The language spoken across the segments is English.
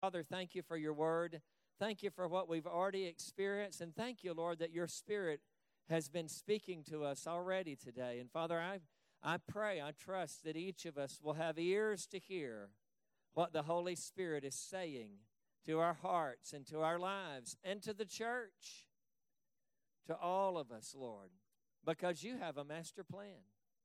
Father, thank you for your word. Thank you for what we've already experienced. And thank you, Lord, that your Spirit has been speaking to us already today. And Father, I pray, I trust that each of us will have ears to hear what the Holy Spirit is saying to our hearts and to our lives and to the church, to all of us, Lord, because you have a master plan.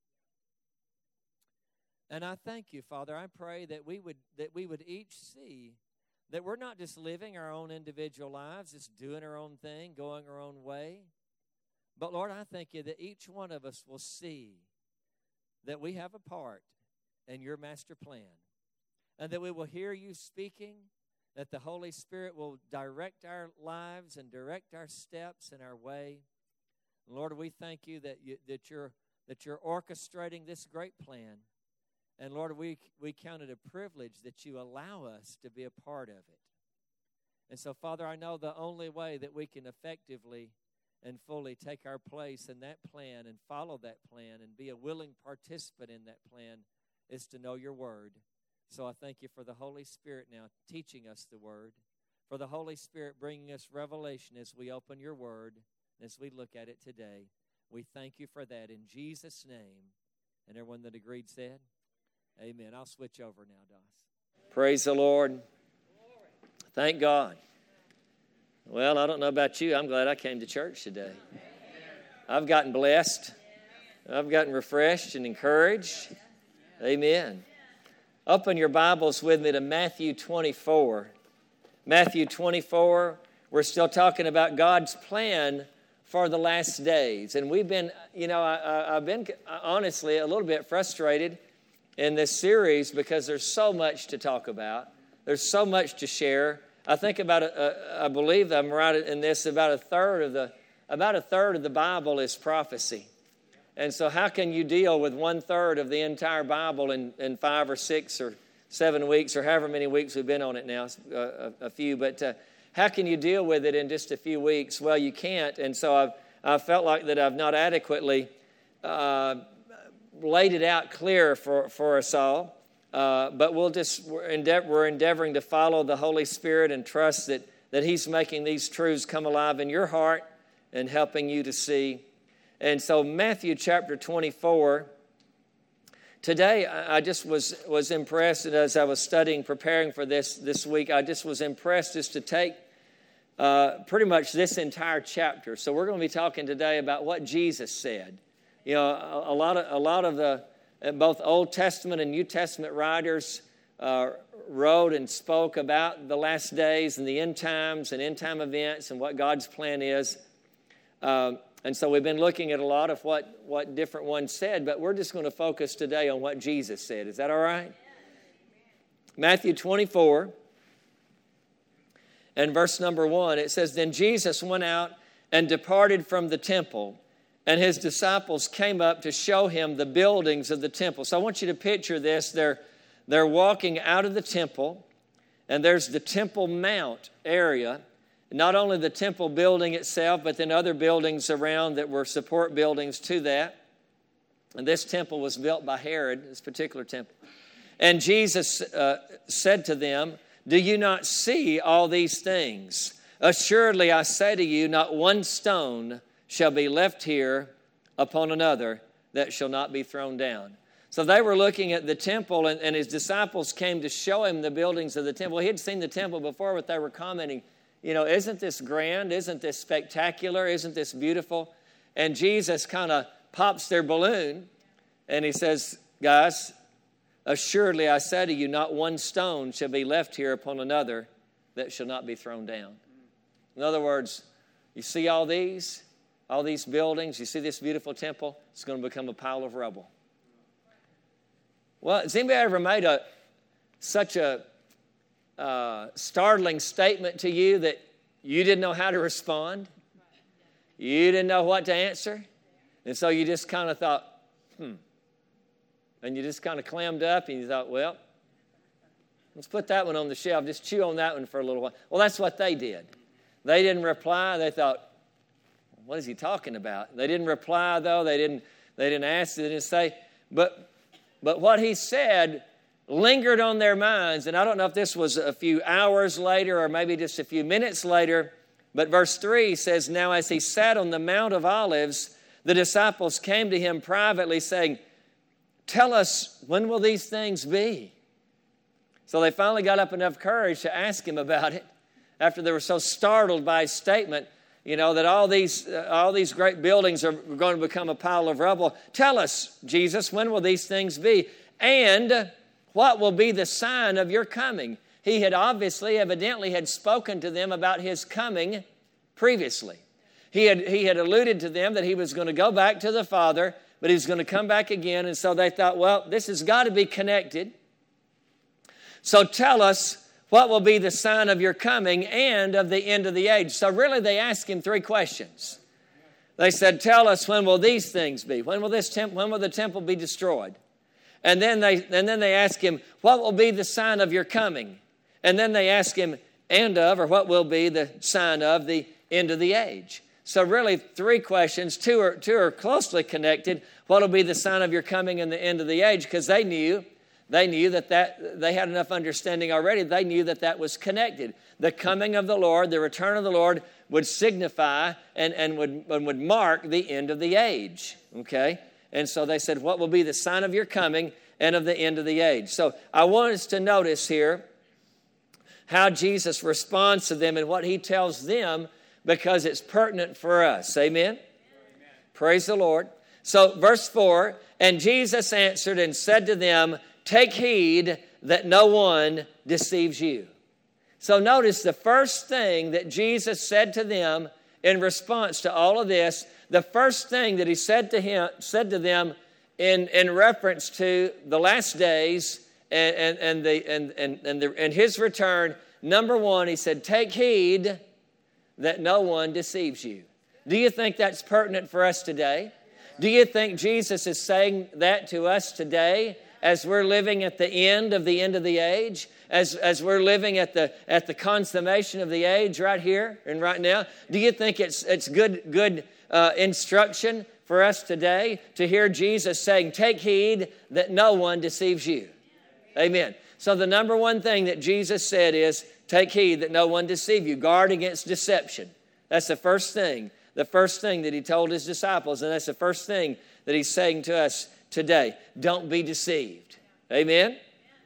And I thank you, Father. I pray that we would each see that we're not just living our own individual lives, just doing our own thing, going our own way. But, Lord, I thank you that each one of us will see that we have a part in your master plan, and that we will hear you speaking, that the Holy Spirit will direct our lives and direct our steps and our way. Lord, we thank you that you're orchestrating this great plan. And Lord, we count it a privilege that you allow us to be a part of it. And so, Father, I know the only way that we can effectively and fully take our place in that plan and follow that plan and be a willing participant in that plan is to know your word. So I thank you for the Holy Spirit now teaching us the word, for the Holy Spirit bringing us revelation as we open your word, as we look at it today. We thank you for that in Jesus' name. And everyone that agreed said, amen. I'll switch over now, Doss. Praise the Lord. Thank God. Well, I don't know about you. I'm glad I came to church today. I've gotten blessed. I've gotten refreshed and encouraged. Amen. Open your Bibles with me to Matthew 24. Matthew 24, we're still talking about God's plan for the last days. And we've been, I've been honestly a little bit frustrated in this series because there's so much to talk about. There's so much to share. I think I believe I'm right in this, about a third of the Bible is prophecy. And so how can you deal with 1/3 of the entire Bible in 5 or 6 or 7 weeks, or however many weeks we've been on it now, a few, but how can you deal with it in just a few weeks? Well, you can't. And so I've felt like that I've not adequately laid it out clear for us all. But we're endeavoring to follow the Holy Spirit and trust that He's making these truths come alive in your heart and helping you to see. And so Matthew chapter 24, today I just was impressed, and as I was studying, preparing for this week, I just was impressed just to take pretty much this entire chapter. So we're going to be talking today about what Jesus said. You know, a lot of the both Old Testament and New Testament writers wrote and spoke about the last days and the end times and end time events and what God's plan is. And so we've been looking at a lot of what different ones said, but we're just going to focus today on what Jesus said. Is that all right? Matthew 24 and verse number 1, it says, "Then Jesus went out and departed from the temple, and his disciples came up to show him the buildings of the temple." So I want you to picture this. They're walking out of the temple, and there's the Temple Mount area. Not only the temple building itself, but then other buildings around that were support buildings to that. And this temple was built by Herod, this particular temple. And Jesus said to them, "Do you not see all these things? Assuredly, I say to you, not one stone shall be left here upon another that shall not be thrown down." So they were looking at the temple, and his disciples came to show him the buildings of the temple. He had seen the temple before, but they were commenting, isn't this grand? Isn't this spectacular? Isn't this beautiful? And Jesus kind of pops their balloon, and he says, "Guys, assuredly I say to you, not one stone shall be left here upon another that shall not be thrown down." In other words, you see all these buildings, you see this beautiful temple, it's going to become a pile of rubble. Well, has anybody ever made such a startling statement to you that you didn't know how to respond? You didn't know what to answer? And so you just kind of thought, and you just kind of clammed up and you thought, well, let's put that one on the shelf. Just chew on that one for a little while. Well, that's what they did. They didn't reply. They thought, what is he talking about? They didn't reply, though. They didn't ask. They didn't say. But what he said lingered on their minds. And I don't know if this was a few hours later or maybe just a few minutes later, but verse 3 says, "Now as he sat on the Mount of Olives, the disciples came to him privately saying, 'Tell us, when will these things be?'" So they finally got up enough courage to ask him about it after they were so startled by his statement, that all these great buildings are going to become a pile of rubble. "Tell us, Jesus, when will these things be? And what will be the sign of your coming?" He had evidently had spoken to them about his coming previously. He had alluded to them that he was going to go back to the Father, but he was going to come back again. And so they thought, well, this has got to be connected. So tell us, what will be the sign of your coming and of the end of the age? So really they asked him 3 questions. They said, "Tell us, when will these things be? When will the temple be destroyed?" And then they ask him, "What will be the sign of your coming?" And then they ask him, or what will be the sign of the end of the age? So really 3 questions. Two are closely connected. What will be the sign of your coming and the end of the age? Because they knew that they had enough understanding already. They knew that was connected. The coming of the Lord, the return of the Lord, would signify and would mark the end of the age. Okay? And so they said, what will be the sign of your coming and of the end of the age? So I want us to notice here how Jesus responds to them and what he tells them, because it's pertinent for us. Amen? Amen. Praise the Lord. So verse 4, "And Jesus answered and said to them, 'Take heed that no one deceives you.'" So notice the first thing that Jesus said to them in response to all of this, the first thing that he said to them in reference to the last days and his return, number 1, he said, "Take heed that no one deceives you." Do you think that's pertinent for us today? Do you think Jesus is saying that to us today as we're living at the end of the age? As we're living at the consummation of the age right here and right now? Do you think it's good instruction for us today to hear Jesus saying, "Take heed that no one deceives you"? Amen. So the number 1 thing that Jesus said is, take heed that no one deceive you. Guard against deception. That's the first thing. The first thing that he told his disciples, and that's the first thing that he's saying to us today. Don't be deceived. Amen?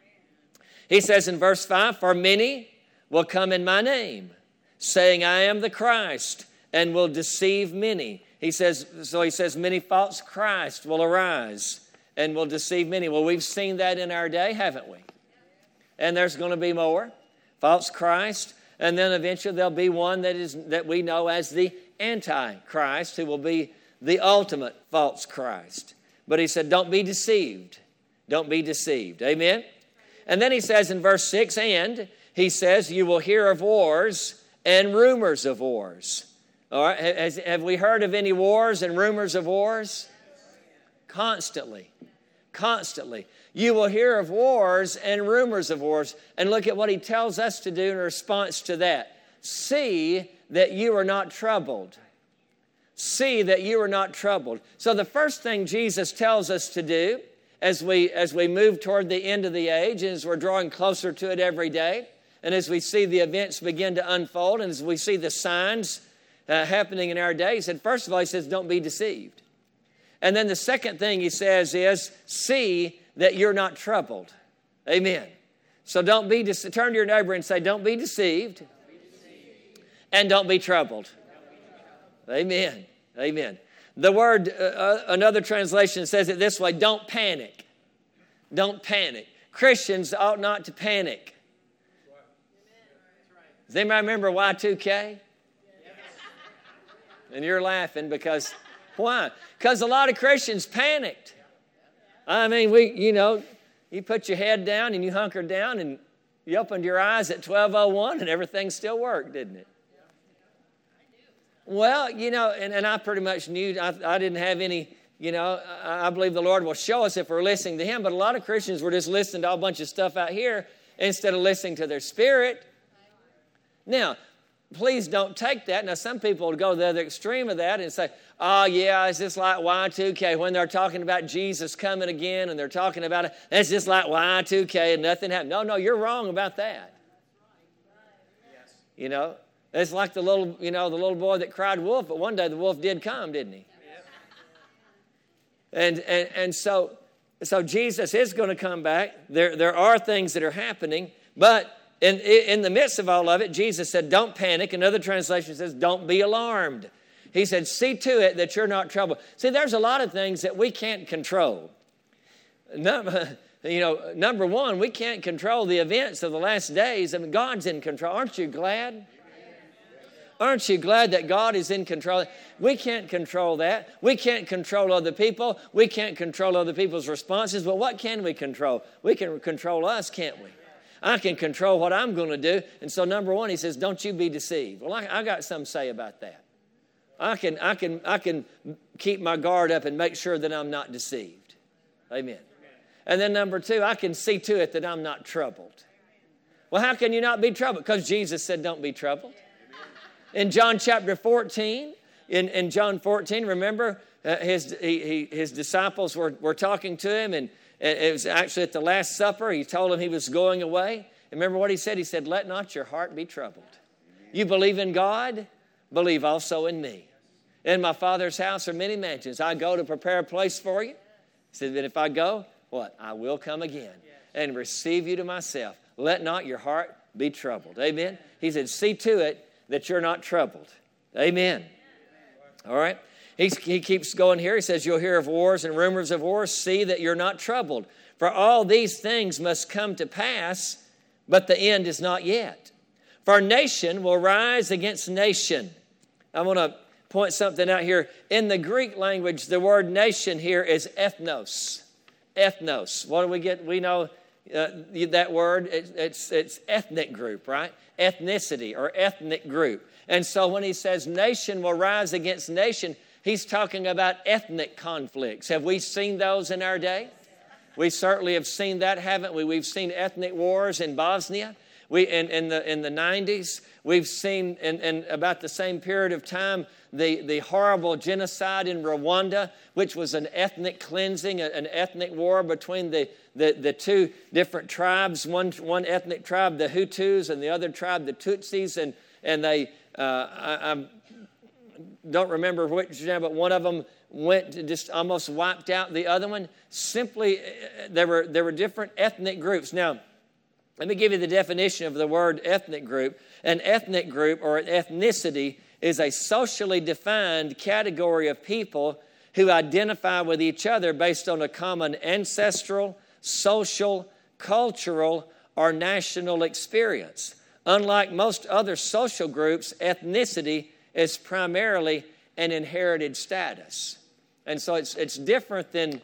He says in verse 5, "For many will come in my name, saying, 'I am the Christ,' and will deceive many." He says, many false Christ will arise and will deceive many. Well, we've seen that in our day, haven't we? And there's going to be more. False Christ, and then eventually there'll be one that we know as the Antichrist, who will be the ultimate false Christ. But he said, don't be deceived. Don't be deceived. Amen? And then he says in verse 6, "And he says, you will hear of wars and rumors of wars." All right, have we heard of any wars and rumors of wars? Constantly. Constantly. You will hear of wars and rumors of wars. And look at what he tells us to do in response to that. See that you are not troubled. See that you are not troubled. So the first thing Jesus tells us to do as we move toward the end of the age, and as we're drawing closer to it every day, and as we see the events begin to unfold, and as we see the signs happening in our day, he said, first of all, he says, don't be deceived. And then the second thing he says is, see that you're not troubled. Amen. So don't be turn to your neighbor and say, don't be deceived, and don't be troubled. Amen. Amen. The word, another translation says it this way, don't panic. Don't panic. Christians ought not to panic. Does anybody remember Y2K? And you're laughing because, why? Because a lot of Christians panicked. I mean, you put your head down and you hunkered down and you opened your eyes at 12:01 and everything still worked, didn't it? Well, and I pretty much knew I didn't have any, I believe the Lord will show us if we're listening to Him, but a lot of Christians were just listening to a bunch of stuff out here instead of listening to their spirit. Now, please don't take that. Now, some people would go to the other extreme of that and say, oh, yeah, it's just like Y2K. When they're talking about Jesus coming again and they're talking about it, that's just like Y2K and nothing happened. No, you're wrong about that. You know, it's like the little boy that cried wolf, but one day the wolf did come, didn't he? And so Jesus is going to come back. There are things that are happening, but in the midst of all of it, Jesus said, don't panic. Another translation says, don't be alarmed. He said, see to it that you're not troubled. See, there's a lot of things that we can't control. Number one, we can't control the events of the last days. I mean, God's in control. Aren't you glad? Aren't you glad that God is in control? We can't control that. We can't control other people. We can't control other people's responses. But what can we control? We can control us, can't we? I can control what I'm going to do. And so number one, he says, don't you be deceived. Well, I got something to say about that. I can keep my guard up and make sure that I'm not deceived. Amen. And then number two, I can see to it that I'm not troubled. Well, how can you not be troubled? Because Jesus said don't be troubled. In John chapter 14, in John 14, remember, his disciples were talking to him, and it was actually at the Last Supper. He told them he was going away. And remember what he said? He said, let not your heart be troubled. You believe in God, believe also in me. In my Father's house are many mansions. I go to prepare a place for you. He said, but if I go, what? I will come again and receive you to myself. Let not your heart be troubled. Amen? He said, see to it that you're not troubled. Amen. All right? He keeps going here. He says, you'll hear of wars and rumors of wars. See that you're not troubled. For all these things must come to pass, but the end is not yet. For nation will rise against nation. I want to point something out here. In the Greek language, the word nation here is ethnos. Ethnos. What do we get? We know that word. It's ethnic group, right? Ethnicity or ethnic group. And so when he says nation will rise against nation, he's talking about ethnic conflicts. Have we seen those in our day? We certainly have seen that, haven't we? We've seen ethnic wars in Bosnia. In the 90s, we've seen in about the same period of time the horrible genocide in Rwanda, which was an ethnic cleansing, an ethnic war between the two different tribes. One ethnic tribe, the Hutus, and the other tribe, the Tutsis, and they I don't remember which, but one of them just almost wiped out the other one. Simply, there were different ethnic groups. Now, let me give you the definition of the word ethnic group. An ethnic group or an ethnicity is a socially defined category of people who identify with each other based on a common ancestral, social, cultural, or national experience. Unlike most other social groups, ethnicity is primarily an inherited status. And so it's different than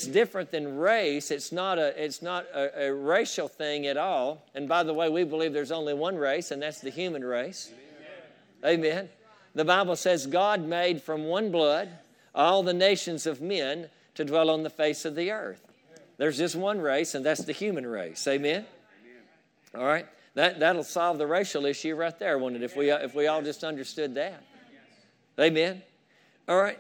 race. It's not a racial thing at all. And by the way, we believe there's only one race, and that's the human race. Amen. The Bible says God made from one blood all the nations of men to dwell on the face of the earth. There's just one race, and that's the human race. Amen. All right. That'll solve the racial issue right there, wouldn't it? If we all just understood that. Amen. All right.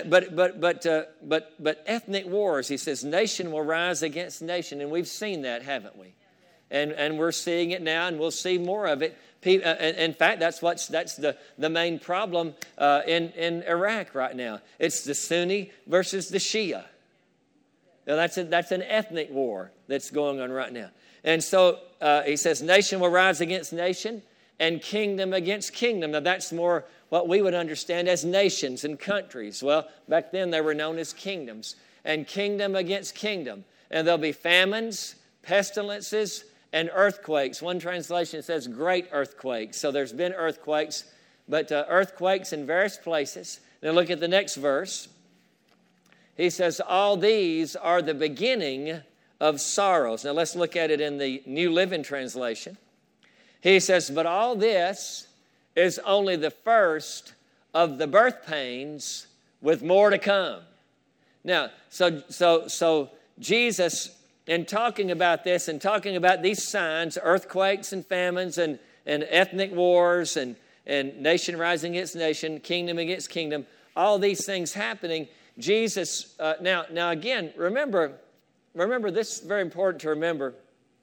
But ethnic wars, he says, nation will rise against nation. And we've seen that, haven't we? And we're seeing it now, and we'll see more of it. In fact, that's the main problem in Iraq right now. It's the Sunni versus the Shia. Now, that's an ethnic war that's going on right now. And so he says, nation will rise against nation and kingdom against kingdom. Now, that's more what we would understand as nations and countries. Well, back then they were known as kingdoms. And kingdom against kingdom. And there'll be famines, pestilences, and earthquakes. One translation says great earthquakes. So there's been earthquakes, but earthquakes in various places. Now look at the next verse. He says, all these are the beginning of sorrows. Now let's look at it in the New Living Translation. He says, but all this is only the first of the birth pains with more to come. Now, so Jesus, in talking about this and talking about these signs, earthquakes and famines and ethnic wars and and nation rising against nation, kingdom against kingdom, all these things happening. Jesus, now again, remember, this is very important to remember.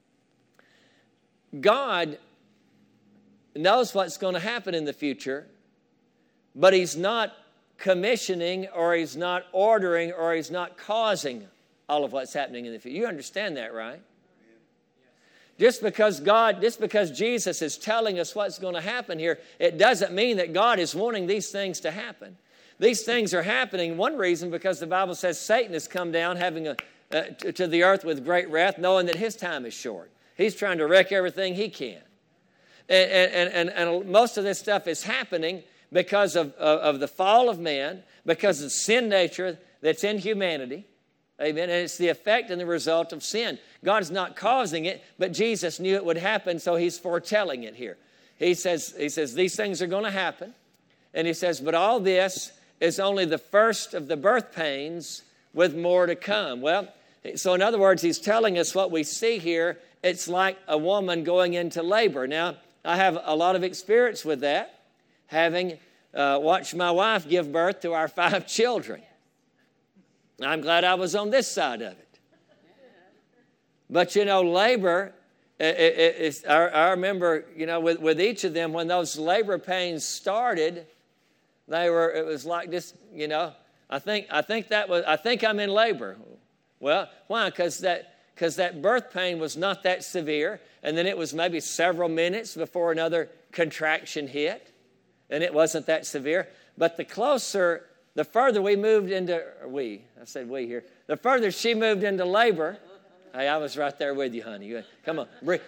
God knows what's going to happen in the future, but He's not commissioning, or He's not ordering, or He's not causing all of what's happening in the future. You understand that, right? Just because Jesus is telling us what's going to happen here, it doesn't mean that God is wanting these things to happen. These things are happening, one reason, because the Bible says Satan has come down to the earth with great wrath, knowing that his time is short. He's trying to wreck everything he can. And most of this stuff is happening because of the fall of man, because of the sin nature that's in humanity. Amen. And it's the effect and the result of sin. God's not causing it, but Jesus knew it would happen, so He's foretelling it here. He says these things are going to happen. And He says, but all this is only the first of the birth pains with more to come. Well, so in other words, He's telling us what we see here. It's like a woman going into labor. Now, I have a lot of experience with that, having watched my wife give birth to our 5 children. I'm glad I was on this side of it. But, labor, I remember, with each of them, when those labor pains started, it was like this, I think I'm in labor. Well, why? Because that birth pain was not that severe, and then it was maybe several minutes before another contraction hit, and it wasn't that severe. But the further we moved into, the further she moved into labor, hey, I was right there with you, honey. Come on, breathe.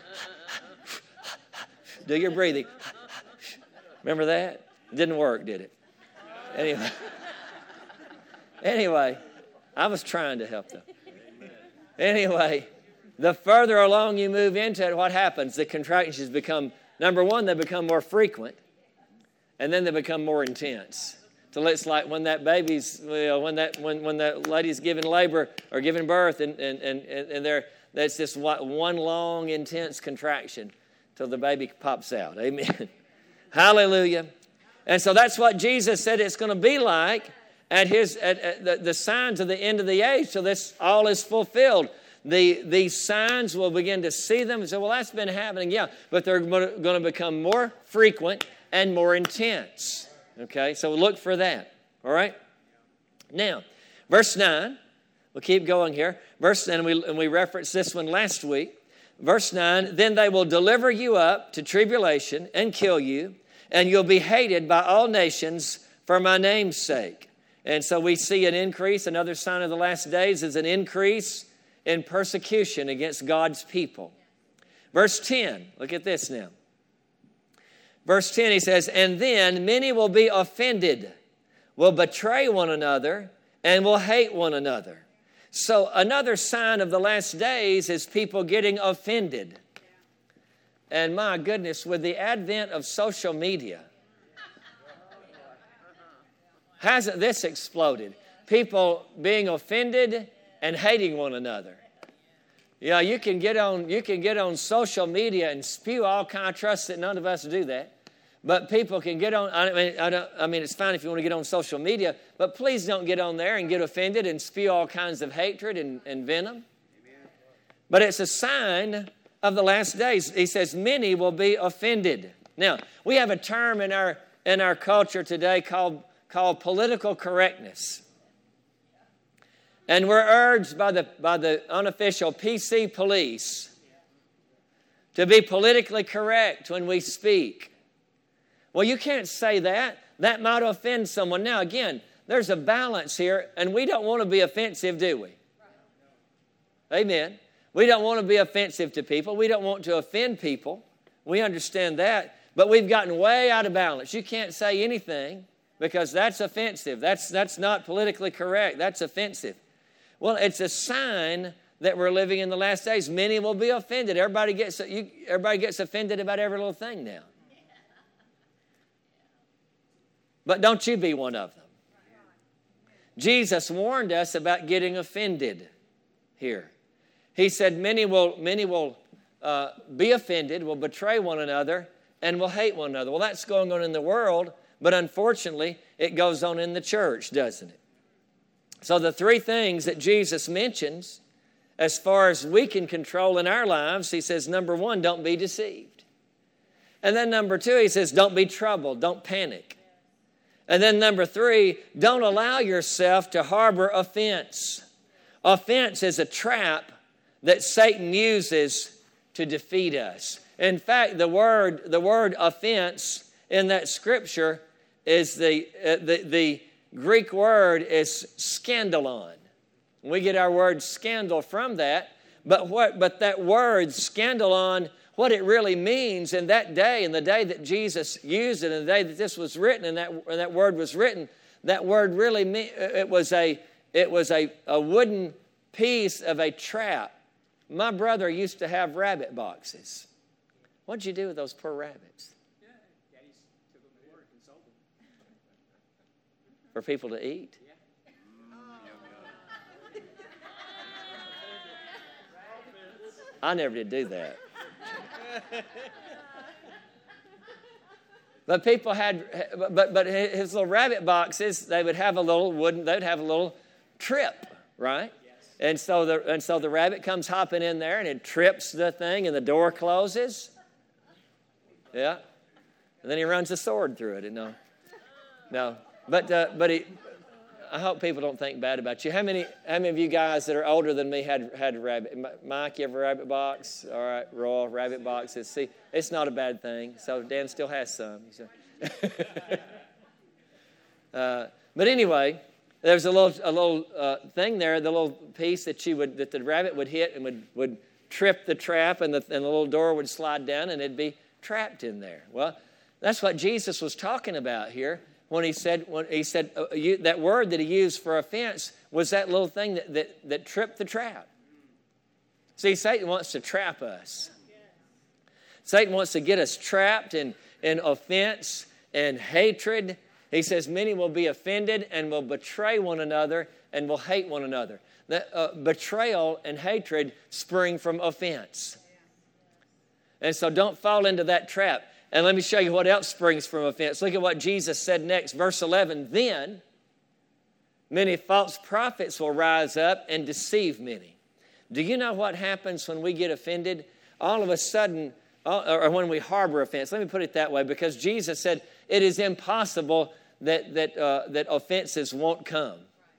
Do your breathing. Remember that? Didn't work, did it? Anyway, I was trying to help them. Anyway, the further along you move into it, what happens? The contractions become, number one, they become more frequent, and then they become more intense. So it's like when that baby's, when that lady's giving labor or giving birth, and that's just one long, intense contraction till the baby pops out. Amen. Hallelujah. And so that's what Jesus said it's going to be like at the signs of the end of the age, till this all is fulfilled. These signs, will begin to see them and say, well, that's been happening, yeah, but they're going to become more frequent and more intense. Okay, so look for that. All right? Now, verse 9, we'll keep going here. And we referenced this one last week. Verse 9, then they will deliver you up to tribulation and kill you, and you'll be hated by all nations for my name's sake. And so we see an increase. Another sign of the last days is an increase in persecution against God's people. Verse 10, look at this now. Verse 10, he says, and then many will be offended, will betray one another, and will hate one another. So another sign of the last days is people getting offended. And my goodness, with the advent of social media, hasn't this exploded? People being offended and hating one another. Yeah, you can get on social media and spew all kinds. I trust that none of us do that. But people can get on. I mean, it's fine if you want to get on social media, but please don't get on there and get offended and spew all kinds of hatred and venom. Amen. But it's a sign of the last days. He says, many will be offended. Now, we have a term in our culture today called political correctness. And we're urged by the unofficial PC police to be politically correct when we speak. Well, you can't say that. That might offend someone. Now, again, there's a balance here, and we don't want to be offensive, do we? Amen. We don't want to be offensive to people. We don't want to offend people. We understand that. But we've gotten way out of balance. You can't say anything because that's offensive. That's not politically correct. That's offensive. Well, it's a sign that we're living in the last days. Many will be offended. Everybody gets offended about every little thing now. But don't you be one of them. Jesus warned us about getting offended here. He said many will be offended, will betray one another, and will hate one another. Well, that's going on in the world, but unfortunately, it goes on in the church, doesn't it? So the three things that Jesus mentions as far as we can control in our lives, he says, number one, don't be deceived. And then number two, he says, don't be troubled, don't panic. And then number three, don't allow yourself to harbor offense. Offense is a trap that Satan uses to defeat us. In fact, the word offense in that scripture is the Greek word is scandalon. We get our word scandal from that, but that word scandalon, what it really means in that day, in the day that Jesus used it, and the day that this was written, and that word was written, that word really it was a wooden piece of a trap. My brother used to have rabbit boxes. What'd you do with those poor rabbits? Daddy took them to work and sold them. For people to eat? I never did do that. But people had, but his little rabbit boxes, they would have a little trip, right? Yes. And so the rabbit comes hopping in there and it trips the thing and the door closes. Yeah. And then he runs a sword through it. No. But he, I hope people don't think bad about you. How many of you guys that are older than me had a rabbit? Mike, you have a rabbit box? All right, Royal, rabbit boxes. See, it's not a bad thing. So Dan still has some. But anyway, there's a little thing there, the little piece that the rabbit would hit and would trip the trap, and the little door would slide down, and it'd be trapped in there. Well, that's what Jesus was talking about here. When he said that word that he used for offense was that little thing that tripped the trap. See, Satan wants to trap us. Satan wants to get us trapped in offense and hatred. He says many will be offended and will betray one another and will hate one another. That betrayal and hatred spring from offense. And so don't fall into that trap. And let me show you what else springs from offense. Look at what Jesus said next. Verse 11, then many false prophets will rise up and deceive many. Do you know what happens when we get offended? All of a sudden, or when we harbor offense. Let me put it that way, because Jesus said it is impossible that offenses won't come.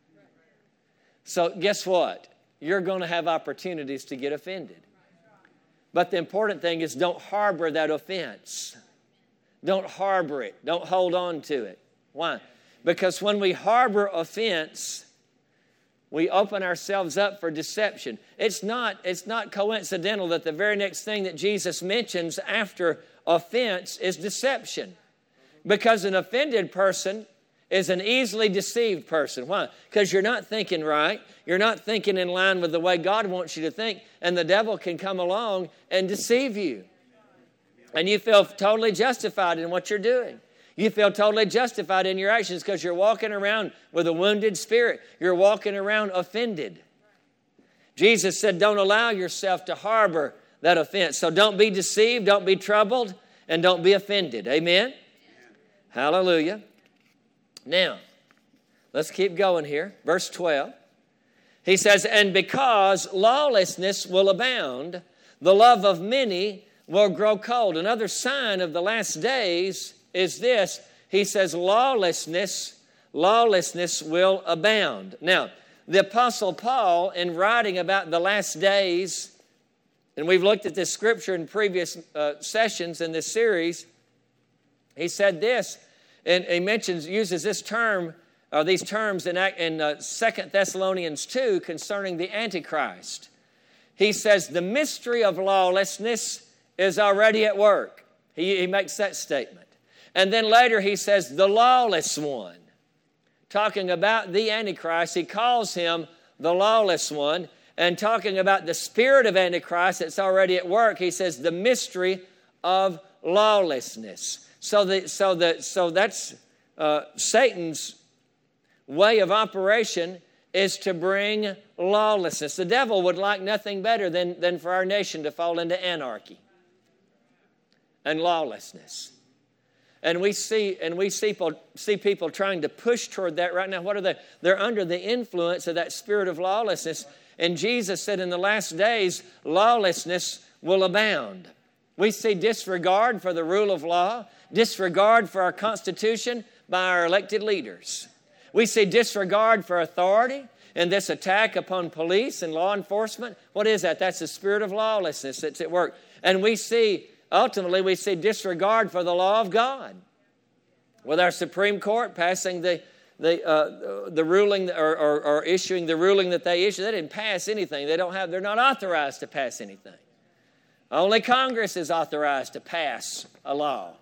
So guess what? You're going to have opportunities to get offended. But the important thing is don't harbor that offense. Don't harbor it. Don't hold on to it. Why? Because when we harbor offense, we open ourselves up for deception. It's not coincidental that the very next thing that Jesus mentions after offense is deception. Because an offended person is an easily deceived person. Why? Because you're not thinking right. You're not thinking in line with the way God wants you to think. And the devil can come along and deceive you. And you feel totally justified in what you're doing. You feel totally justified in your actions because you're walking around with a wounded spirit. You're walking around offended. Jesus said, don't allow yourself to harbor that offense. So don't be deceived, don't be troubled, and don't be offended. Amen? Hallelujah. Now, let's keep going here. Verse 12. He says, and because lawlessness will abound, the love of many will grow cold. Another sign of the last days is this. He says, lawlessness will abound. Now, the Apostle Paul, in writing about the last days, and we've looked at this scripture in previous sessions in this series, he said this, and he uses this term, these terms in 2 Thessalonians 2 concerning the Antichrist. He says, the mystery of lawlessness is already at work. He makes that statement. And then later he says, the lawless one. Talking about the Antichrist, he calls him the lawless one. And talking about the spirit of Antichrist that's already at work, he says, the mystery of lawlessness. So that's Satan's way of operation is to bring lawlessness. The devil would like nothing better than for our nation to fall into anarchy. and lawlessness. And we see people trying to push toward that right now. What are they? They're under the influence of that spirit of lawlessness. And Jesus said in the last days, lawlessness will abound. We see disregard for the rule of law, disregard for our Constitution by our elected leaders. We see disregard for authority and this attack upon police and law enforcement. What is that? That's the spirit of lawlessness that's at work. And ultimately, we see disregard for the law of God. With our Supreme Court passing the ruling or issuing the ruling that they issued, they didn't pass anything. They're not authorized to pass anything. Only Congress is authorized to pass a law.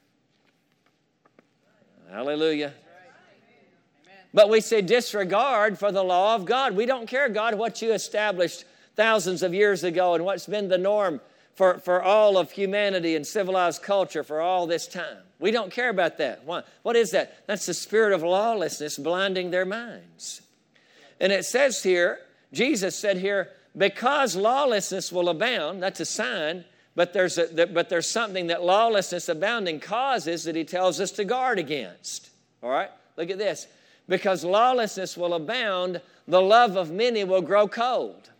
Hallelujah. But we see disregard for the law of God. We don't care, God, what you established thousands of years ago and what's been the norm for all of humanity and civilized culture for all this time. We don't care about that. Why? What is that? That's the spirit of lawlessness blinding their minds. And it says here, Jesus said here, because lawlessness will abound, that's a sign, but there's something that lawlessness abounding causes that he tells us to guard against. All right? Look at this. Because lawlessness will abound, the love of many will grow cold.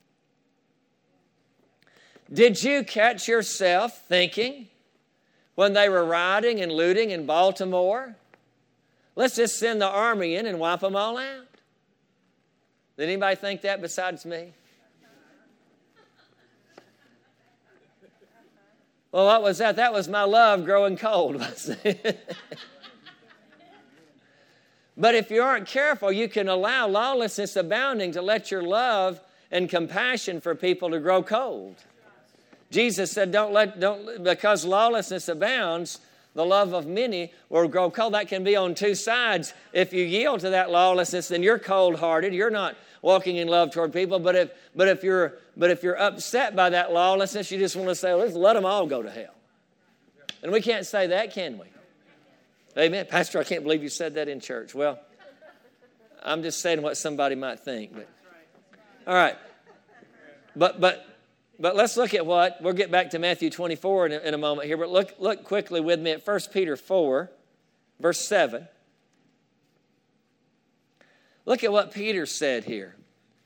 Did you catch yourself thinking when they were rioting and looting in Baltimore, let's just send the army in and wipe them all out? Did anybody think that besides me? Well, what was that? That was my love growing cold, wasn't it? But if you aren't careful, you can allow lawlessness abounding to let your love and compassion for people to grow cold. Jesus said, because lawlessness abounds, the love of many will grow cold. That can be on two sides. If you yield to that lawlessness, then you're cold-hearted. You're not walking in love toward people. But if you're upset by that lawlessness, you just want to say, let's let them all go to hell. And we can't say that, can we? Amen. Pastor, I can't believe you said that in church. Well, I'm just saying what somebody might think. But, all right. But let's look at we'll get back to Matthew 24 in a moment here, but look quickly with me at 1 Peter 4, verse 7. Look at what Peter said here.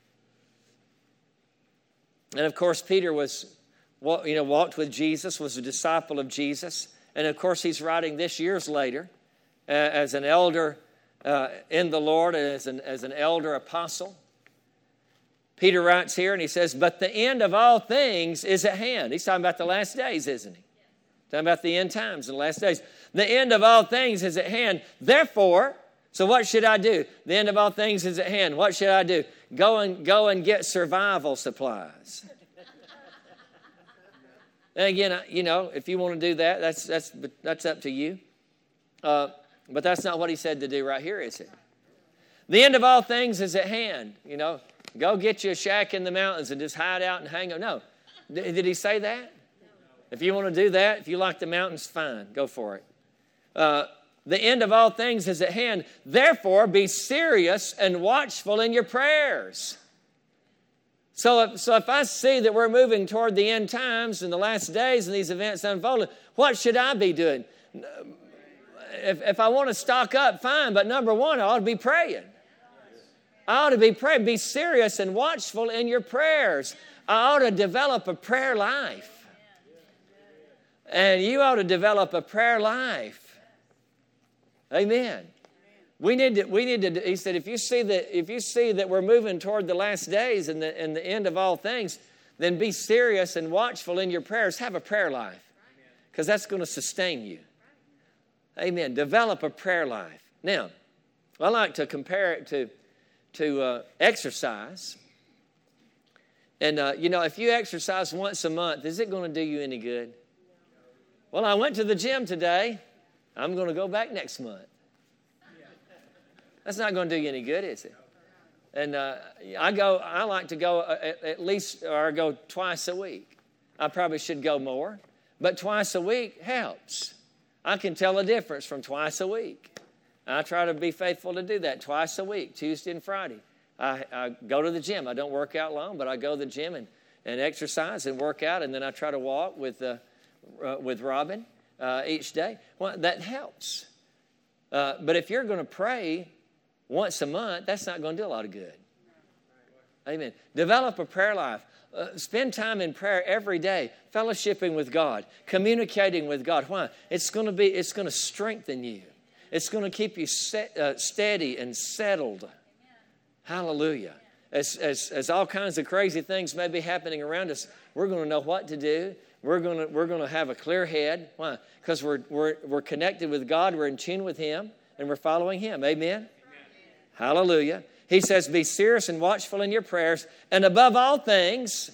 And of course, Peter walked with Jesus, was a disciple of Jesus. And of course, he's writing this years later as an elder in the Lord, as an elder apostle. Peter writes here and he says, but the end of all things is at hand. He's talking about the last days, isn't he? Talking about the end times and the last days. The end of all things is at hand. Therefore, so what should I do? The end of all things is at hand. What should I do? Go and get survival supplies. And again, if you want to do that, that's up to you. But that's not what he said to do right here, is it? The end of all things is at hand, Go get you a shack in the mountains and just hide out and hang out. No. Did he say that? If you want to do that, if you like the mountains, fine. Go for it. The end of all things is at hand. Therefore, be serious and watchful in your prayers. So if I see that we're moving toward the end times and the last days and these events unfolding, what should I be doing? If I want to stock up, fine. But number one, I ought to be praying. I ought to be praying. Be serious and watchful in your prayers. I ought to develop a prayer life. And you ought to develop a prayer life. Amen. We need to. He said, if you see that we're moving toward the last days and the end of all things, then be serious and watchful in your prayers. Have a prayer life, because that's going to sustain you. Amen. Develop a prayer life. Now, I like to compare it to exercise. And, if you exercise once a month, is it going to do you any good? Well, I went to the gym today. I'm going to go back next month. That's not going to do you any good, is it? And I like to go at least, or I go twice a week. I probably should go more, but twice a week helps. I can tell a difference from twice a week. I try to be faithful to do that twice a week, Tuesday and Friday. I go to the gym. I don't work out long, but I go to the gym and exercise and work out, and then I try to walk with with Robin each day. Well, that helps. But if you're going to pray once a month, that's not going to do a lot of good. Amen. Develop a prayer life. Spend time in prayer every day, fellowshipping with God, communicating with God. Why? It's going to strengthen you. It's going to keep you steady and settled. Hallelujah. As all kinds of crazy things may be happening around us, we're going to know what to do. We're going to have a clear head. Why? Because we're connected with God. We're in tune with Him, and we're following Him. Amen? Amen. Hallelujah. He says, be serious and watchful in your prayers, and above all things.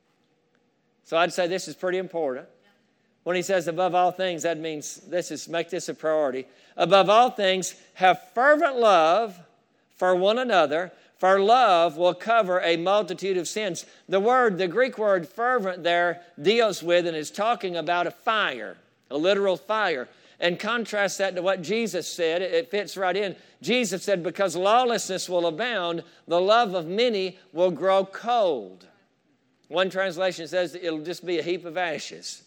So I'd say this is pretty important. When he says above all things, that means make this a priority. Above all things, have fervent love for one another, for love will cover a multitude of sins. The Greek word fervent there deals with and is talking about a fire, a literal fire. And contrast that to what Jesus said. It fits right in. Jesus said, because lawlessness will abound, the love of many will grow cold. One translation says it'll just be a heap of ashes.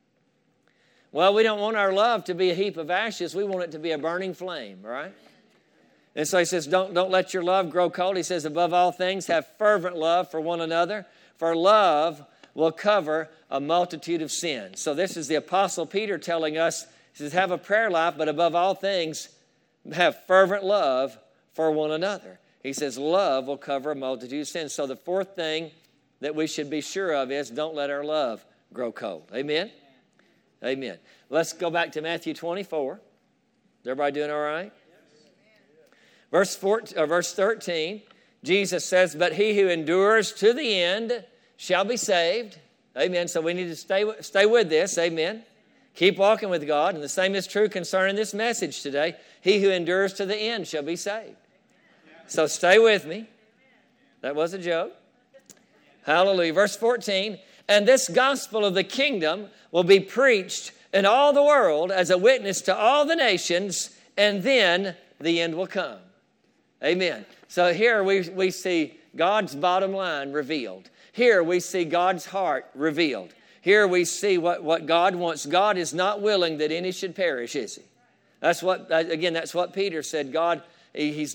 Well, we don't want our love to be a heap of ashes. We want it to be a burning flame, right? And so he says, don't let your love grow cold. He says, above all things, have fervent love for one another, for love will cover a multitude of sins. So this is the Apostle Peter telling us, he says, have a prayer life, but above all things, have fervent love for one another. He says, love will cover a multitude of sins. So the fourth thing that we should be sure of is don't let our love grow cold. Amen? Amen. Let's go back to Matthew 24. Is everybody doing all right? Verse 13, Jesus says, but he who endures to the end shall be saved. Amen. So we need to stay with this. Amen. Keep walking with God. And the same is true concerning this message today. He who endures to the end shall be saved. So stay with me. That was a joke. Hallelujah. Verse 14, and this gospel of the kingdom will be preached in all the world as a witness to all the nations, and then the end will come. Amen. So here we see God's bottom line revealed. Here we see God's heart revealed. Here we see what God wants. God is not willing that any should perish, is He? That's what Peter said. God, He's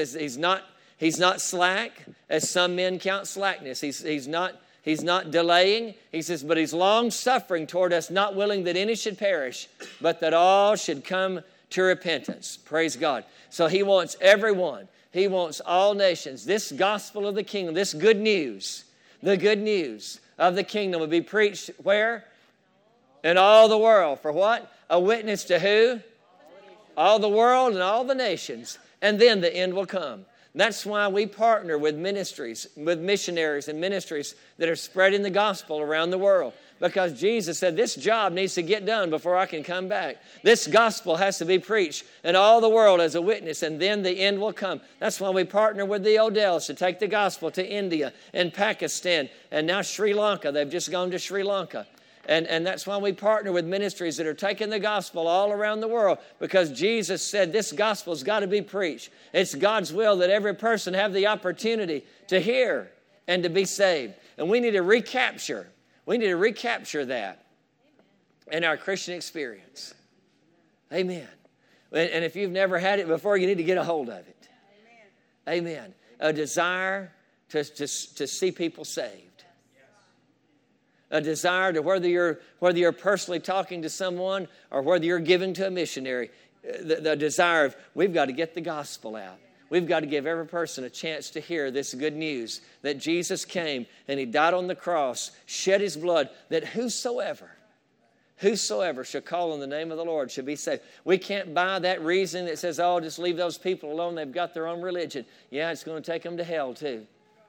not slack, as some men count slackness. He's not delaying. He says, but He's long-suffering toward us, not willing that any should perish, but that all should come to repentance. Praise God. So He wants everyone. He wants all nations. This gospel of the kingdom, this good news, the good news of the kingdom will be preached where? In all the world. For what? A witness to who? All the world and all the nations. And then the end will come. That's why we partner with ministries, with missionaries and ministries that are spreading the gospel around the world. Because Jesus said, this job needs to get done before I can come back. This gospel has to be preached in all the world as a witness, and then the end will come. That's why we partner with the Odells to take the gospel to India and Pakistan and now Sri Lanka. They've just gone to Sri Lanka. And that's why we partner with ministries that are taking the gospel all around the world, because Jesus said this gospel's got to be preached. It's God's will that every person have the opportunity to hear and to be saved. And we need to recapture that in our Christian experience. Amen. And if you've never had it before, you need to get a hold of it. Amen. A desire to see people saved. A desire to whether you're personally talking to someone or whether you're giving to a missionary, the desire of we've got to get the gospel out. We've got to give every person a chance to hear this good news that Jesus came and He died on the cross, shed His blood, that whosoever shall call on the name of the Lord shall be saved. We can't buy that reason that says, oh, just leave those people alone. They've got their own religion. Yeah, it's going to take them to hell too.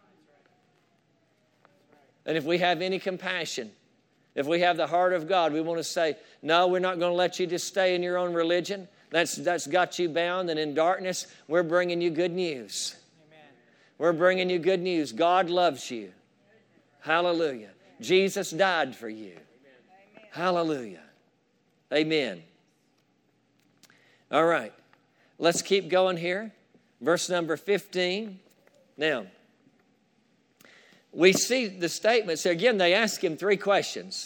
And if we have any compassion, if we have the heart of God, we want to say, no, we're not going to let you just stay in your own religion. That's got you bound and in darkness. We're bringing you good news. Amen. We're bringing you good news. God loves you. Hallelujah. Jesus died for you. Amen. Hallelujah. Amen. All right. Let's keep going here. Verse number 15. Now, we see the statements. So again, they ask Him three questions.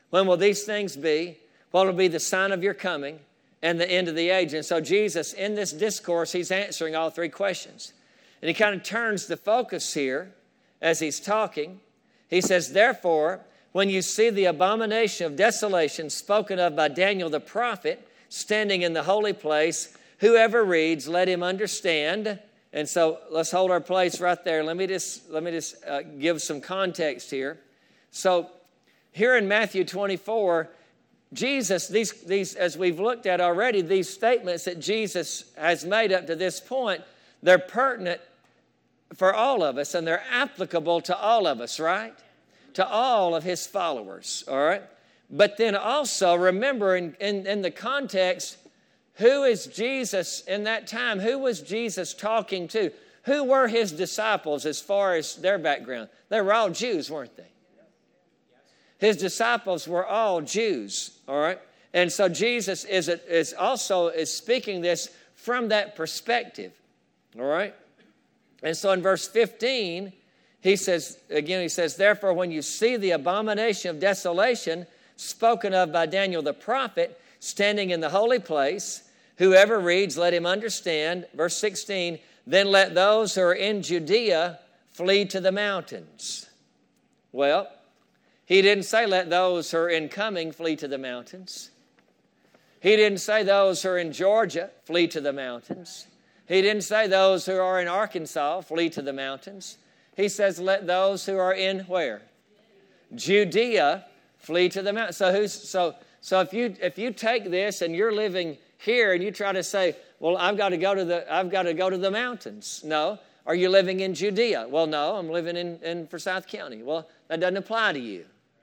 When will these things be? What will be the sign of your coming and the end of the age? And so Jesus, in this discourse, he's answering all three questions. And he kind of turns the focus here as he's talking. He says, therefore, when you see the abomination of desolation spoken of by Daniel the prophet standing in the holy place, whoever reads, let him understand. And so let's hold our place right there. Let me just give some context here. So here in Matthew 24, Jesus, these as we've looked at already, these statements that Jesus has made up to this point, they're pertinent for all of us, and they're applicable to all of us, right? To all of his followers, all right? But then also, remember in the context, who is Jesus in that time? Who was Jesus talking to? Who were his disciples as far as their background? They were all Jews, weren't they? His disciples were all Jews, all right? And so Jesus is also speaking this from that perspective, all right? And so in verse 15, he says, therefore, when you see the abomination of desolation spoken of by Daniel the prophet standing in the holy place, whoever reads, let him understand. Verse 16, then let those who are in Judea flee to the mountains. Well, he didn't say let those who are incoming flee to the mountains. He didn't say those who are in Georgia flee to the mountains. He didn't say those who are in Arkansas flee to the mountains. He says let those who are in where? Judea flee to the mountains. So if you take this and you're living here and you try to say, well, I've got to go to the mountains. No. Are you living in Judea? Well, no, I'm living in Forsyth County. Well, that doesn't apply to you.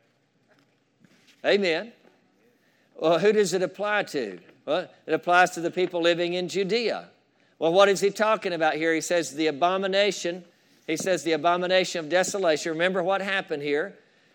Amen. Well, who does it apply to? Well, it applies to the people living in Judea. Well, what is he talking about here? He says the abomination. He says the abomination of desolation. Remember what happened here.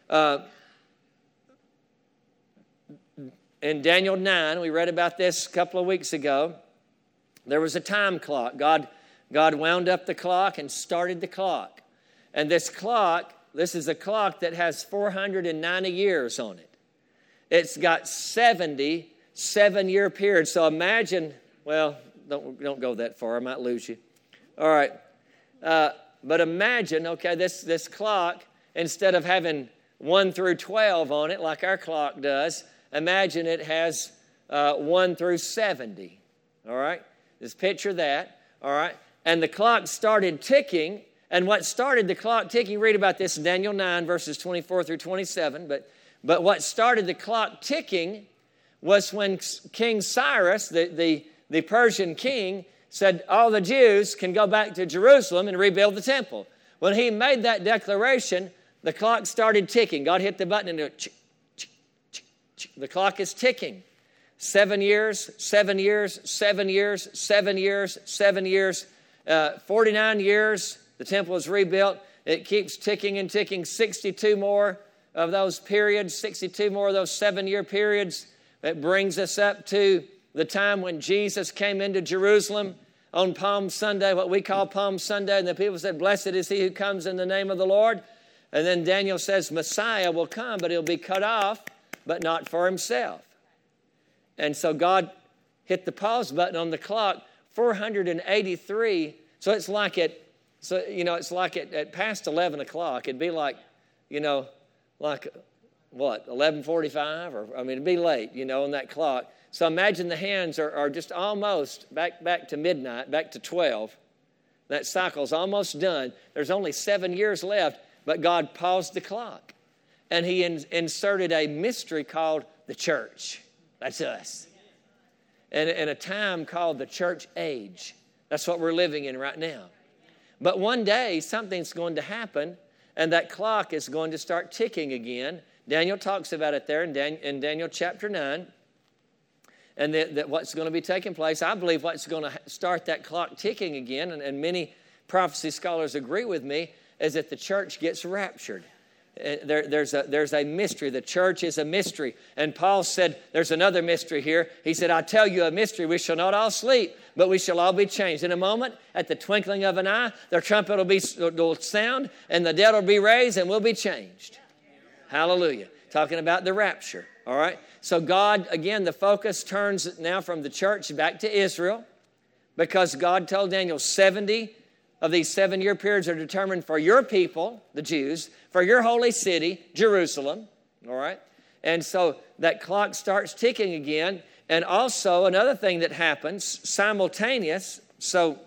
In Daniel 9, we read about this a couple of weeks ago. There was a time clock. God wound up the clock and started the clock. And this is a clock that has 490 years on it. It's got 70 7-year periods. So imagine, well, don't go that far. I might lose you. All right. But imagine, okay, this clock, instead of having 1 through 12 on it like our clock does, imagine it has 1 through 70. All right? Just picture that. All right? And the clock started ticking. And what started the clock ticking, read about this in Daniel 9, verses 24 through 27. But what started the clock ticking was when King Cyrus, the Persian king, said all the Jews can go back to Jerusalem and rebuild the temple. When he made that declaration, the clock started ticking. God hit the button and it, the clock is ticking. 7 years, 7 years, 7 years, 7 years, 7 years, 49 years, the temple is rebuilt. It keeps ticking and ticking. 62 more of those periods, 62 more of those 7-year periods. It brings us up to the time when Jesus came into Jerusalem on Palm Sunday, what we call Palm Sunday. And the people said, blessed is he who comes in the name of the Lord. And then Daniel says, Messiah will come, but he'll be cut off, but not for himself. And so God hit the pause button on the clock, 483. So it's like at past 11 o'clock. It'd be like, like what, 11:45? It'd be late, on that clock. So imagine the hands are just almost back to midnight, back to 12. That cycle's almost done. There's only 7 years left, but God paused the clock. And he inserted a mystery called the church. That's us. And a time called the church age. That's what we're living in right now. But one day, something's going to happen, and that clock is going to start ticking again. Daniel talks about it there in Daniel chapter 9. And that what's going to be taking place, I believe what's going to start that clock ticking again, and many prophecy scholars agree with me, is that the church gets raptured. There's a mystery. The church is a mystery. And Paul said, there's another mystery here. He said, I tell you a mystery. We shall not all sleep, but we shall all be changed. In a moment, at the twinkling of an eye, their trumpet will sound, and the dead will be raised, and we'll be changed. Hallelujah. Talking about the rapture, all right? So God, again, the focus turns now from the church back to Israel, because God told Daniel 70 of these 7-year periods are determined for your people, the Jews, for your holy city, Jerusalem, all right? And so that clock starts ticking again. And also another thing that happens, simultaneous, so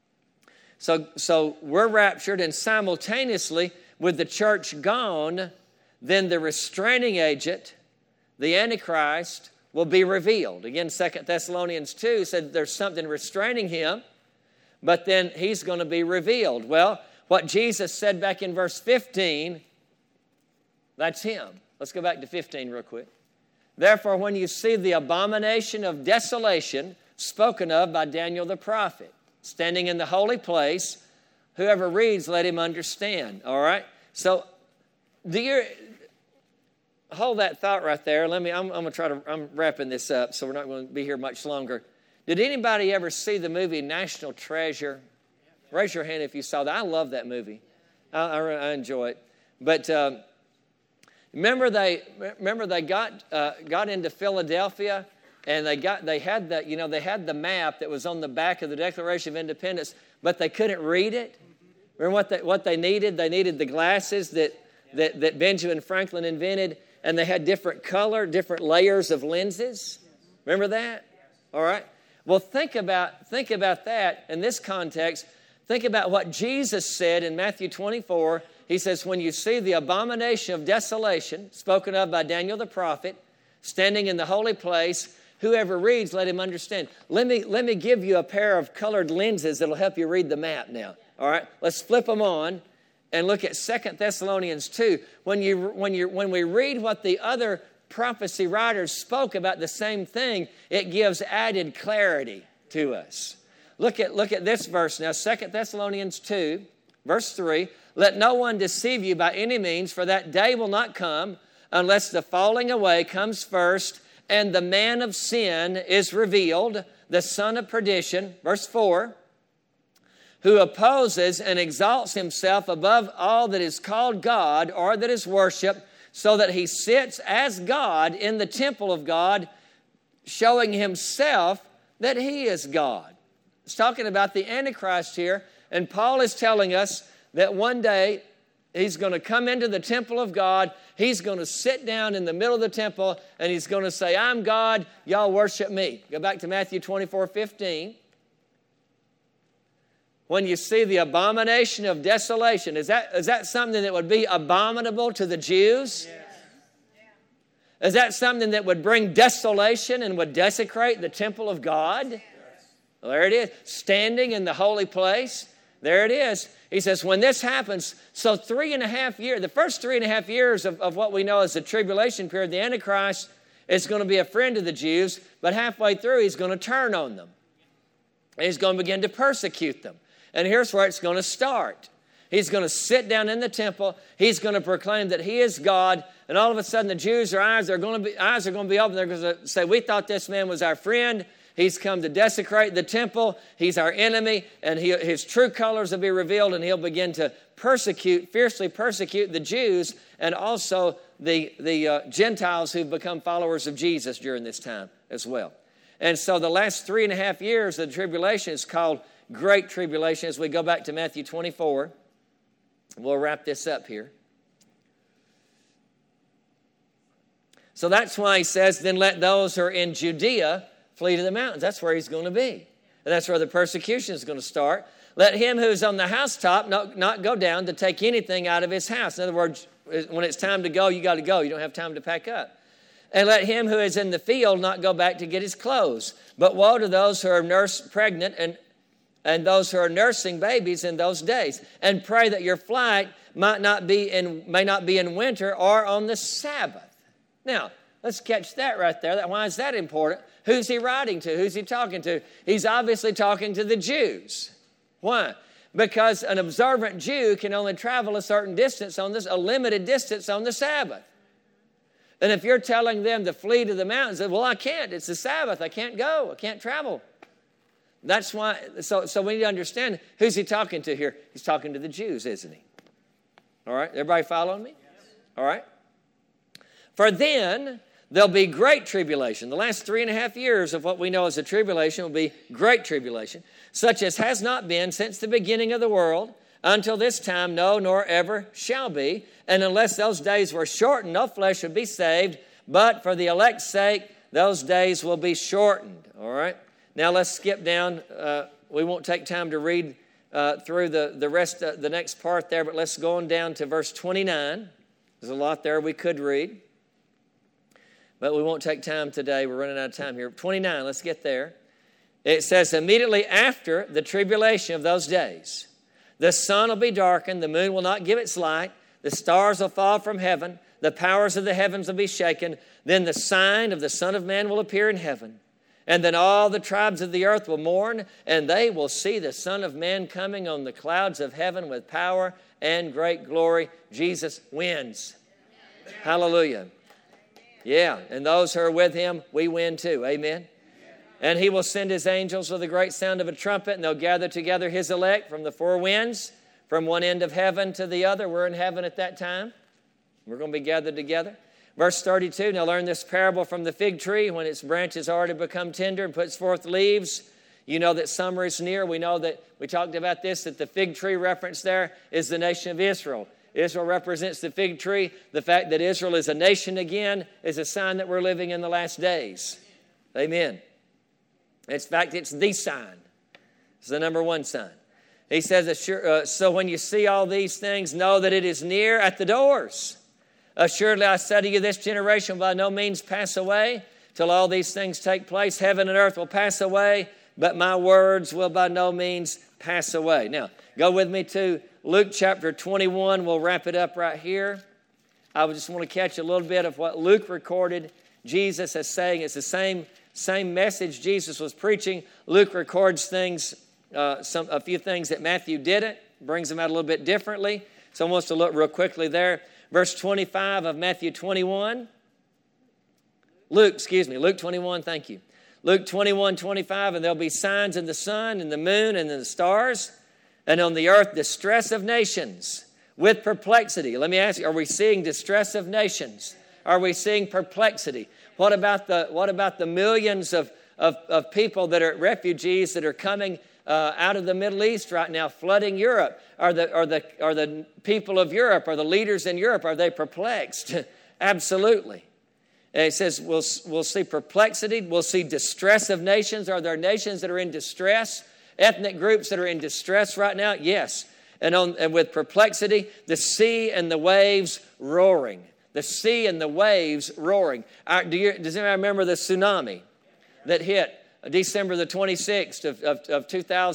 we're raptured, and simultaneously with the church gone, then the restraining agent, the Antichrist, will be revealed. Again, 2 Thessalonians 2 said there's something restraining him, but then he's going to be revealed. Well, what Jesus said back in verse 15, that's him. Let's go back to 15 real quick. Therefore, when you see the abomination of desolation spoken of by Daniel the prophet, standing in the holy place, whoever reads, let him understand. All right? So, hold that thought right there. I'm wrapping this up, so we're not going to be here much longer. Did anybody ever see the movie National Treasure? Raise your hand if you saw that. I love that movie. I enjoy it. But remember they got into Philadelphia, and they had the map that was on the back of the Declaration of Independence, but they couldn't read it. Remember what they needed? They needed the glasses that Benjamin Franklin invented, and they had different layers of lenses. Remember that? All right. Well, think about that in this context. Think about what Jesus said in Matthew 24. He says, when you see the abomination of desolation spoken of by Daniel the prophet, standing in the holy place, whoever reads, let him understand. Let me give you a pair of colored lenses that'll help you read the map now. All right, let's flip them on and look at 2 Thessalonians 2. When we read what the other prophecy writers spoke about the same thing, it gives added clarity to us. Look at this verse now, 2 Thessalonians 2, verse 3. Let no one deceive you by any means, for that day will not come unless the falling away comes first, and the man of sin is revealed, the son of perdition, verse 4, who opposes and exalts himself above all that is called God or that is worshiped, so that he sits as God in the temple of God, showing himself that he is God. It's talking about the Antichrist here, and Paul is telling us that one day he's going to come into the temple of God, he's going to sit down in the middle of the temple, and he's going to say, I'm God, y'all worship me. Go back to Matthew 24:15. When you see the abomination of desolation, is that something that would be abominable to the Jews? Yes. Is that something that would bring desolation and would desecrate the temple of God? Yes. Well, there it is, standing in the holy place. There it is. He says, when this happens, so 3.5 years, the first 3.5 years of what we know as the tribulation period, the Antichrist is going to be a friend of the Jews, but halfway through, he's going to turn on them. And he's going to begin to persecute them. And here's where it's going to start. He's going to sit down in the temple. He's going to proclaim that he is God. And all of a sudden, the Jews' eyes are going to be open. They're going to say, we thought this man was our friend. He's come to desecrate the temple. He's our enemy. And his true colors will be revealed. And he'll begin to fiercely persecute the Jews and also the Gentiles who've become followers of Jesus during this time as well. And so the last 3.5 years of the tribulation is called Great Tribulation. As we go back to Matthew 24, we'll wrap this up here. So that's why he says, then let those who are in Judea flee to the mountains. That's where he's going to be. And that's where the persecution is going to start. Let him who's on the housetop not go down to take anything out of his house. In other words, when it's time to go, you got to go. You don't have time to pack up. And let him who is in the field not go back to get his clothes. But woe to those who are pregnant and those who are nursing babies in those days. And pray that your flight may not be in winter or on the Sabbath. Now, let's catch that right there. Why is that important? Who's he writing to? Who's he talking to? He's obviously talking to the Jews. Why? Because an observant Jew can only travel a certain distance a limited distance on the Sabbath. And if you're telling them to flee to the mountains, well, I can't. It's the Sabbath. I can't go. I can't travel. That's why, so we need to understand, who's he talking to here? He's talking to the Jews, isn't he? All right, everybody following me? Yes. All right. For then there'll be great tribulation. The last 3.5 years of what we know as a tribulation will be great tribulation, such as has not been since the beginning of the world, until this time, no, nor ever shall be. And unless those days were shortened, no flesh would be saved. But for the elect's sake, those days will be shortened. All right? Now let's skip down. We won't take time to read through the rest, the next part there, but let's go on down to verse 29. There's a lot there we could read, but we won't take time today. We're running out of time here. 29, let's get there. It says, immediately after the tribulation of those days, the sun will be darkened, the moon will not give its light, the stars will fall from heaven, the powers of the heavens will be shaken. Then the sign of the Son of Man will appear in heaven. And then all the tribes of the earth will mourn, and they will see the Son of Man coming on the clouds of heaven with power and great glory. Jesus wins. Hallelujah. Yeah, and those who are with him, we win too. Amen. And he will send his angels with a great sound of a trumpet, and they'll gather together his elect from the four winds, from one end of heaven to the other. We're in heaven at that time. We're going to be gathered together. Verse 32, now learn this parable from the fig tree. When its branches already become tender and puts forth leaves, you know that summer is near. We know that, we talked about this, that the fig tree reference there is the nation of Israel. Israel represents the fig tree. The fact that Israel is a nation again is a sign that we're living in the last days. Amen. In fact, it's the sign. It's the number one sign. He says, so when you see all these things, know that it is near at the doors. Assuredly, I say to you, this generation will by no means pass away till all these things take place. Heaven and earth will pass away, but my words will by no means pass away. Now, go with me to Luke chapter 21. We'll wrap it up right here. I just want to catch a little bit of what Luke recorded Jesus as saying. It's the same message Jesus was preaching. Luke records things, a few things that Matthew didn't, brings them out a little bit differently. So I want us to look real quickly there. Verse 25 of Matthew 21. Luke 21, thank you. Luke 21, 25, and there'll be signs in the sun and the moon and in the stars, and on the earth distress of nations with perplexity. Let me ask you, are we seeing distress of nations? Are we seeing perplexity? What about the millions of people that are refugees that are coming out of the Middle East right now, flooding Europe? Are the people of Europe, are the leaders in Europe, are they perplexed? Absolutely. And it says we'll see perplexity, we'll see distress of nations. Are there nations that are in distress? Ethnic groups that are in distress right now? Yes. And with perplexity, the sea and the waves roaring. The sea and the waves roaring. Does anybody remember the tsunami that hit December the 26th of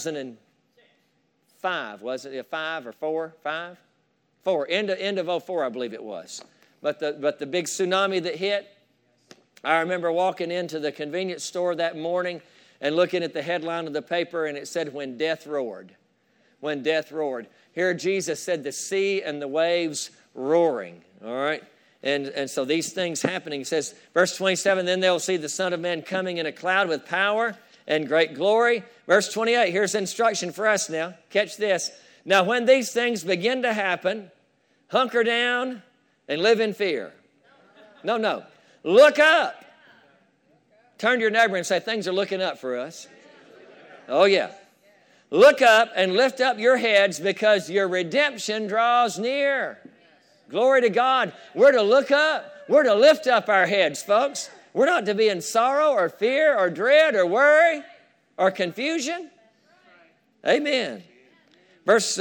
2005? Was it 5 or 4? 5? 4. End of 04, I believe it was. But the big tsunami that hit, I remember walking into the convenience store that morning and looking at the headline of the paper, and it said, when death roared. When death roared. Here Jesus said the sea and the waves roaring. All right? And so these things happening. It says, verse 27, then they'll see the Son of Man coming in a cloud with power and great glory. Verse 28, here's instruction for us now. Catch this. Now when these things begin to happen, hunker down and live in fear. No. Look up. Turn to your neighbor and say, things are looking up for us. Oh, yeah. Look up and lift up your heads because your redemption draws near. Glory to God. We're to look up. We're to lift up our heads, folks. We're not to be in sorrow or fear or dread or worry or confusion. Amen. Verse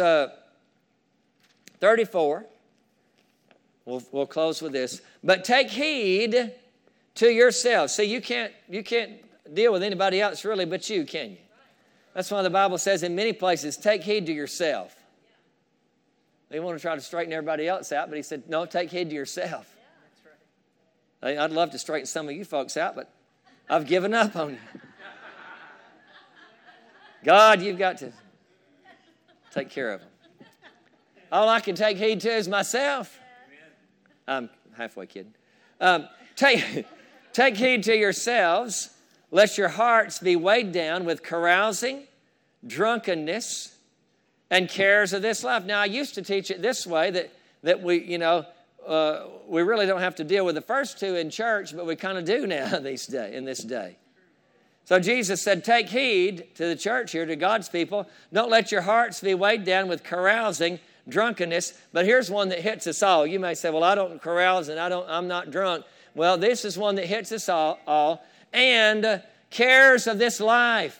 34. We'll close with this. But take heed to yourselves. See, you can't deal with anybody else really but you, can you? That's why the Bible says in many places, take heed to yourself. They want to try to straighten everybody else out, but he said, no, take heed to yourself. I'd love to straighten some of you folks out, but I've given up on you. God, you've got to take care of them. All I can take heed to is myself. I'm halfway kidding. Take heed to yourselves, lest your hearts be weighed down with carousing, drunkenness, and cares of this life. Now, I used to teach it this way, that we, we really don't have to deal with the first two in church, but we kind of do now in this day. So Jesus said, take heed to the church here, to God's people. Don't let your hearts be weighed down with carousing, drunkenness. But here's one that hits us all. You may say, well, I don't carouse and I'm not drunk. Well, this is one that hits us all. And cares of this life.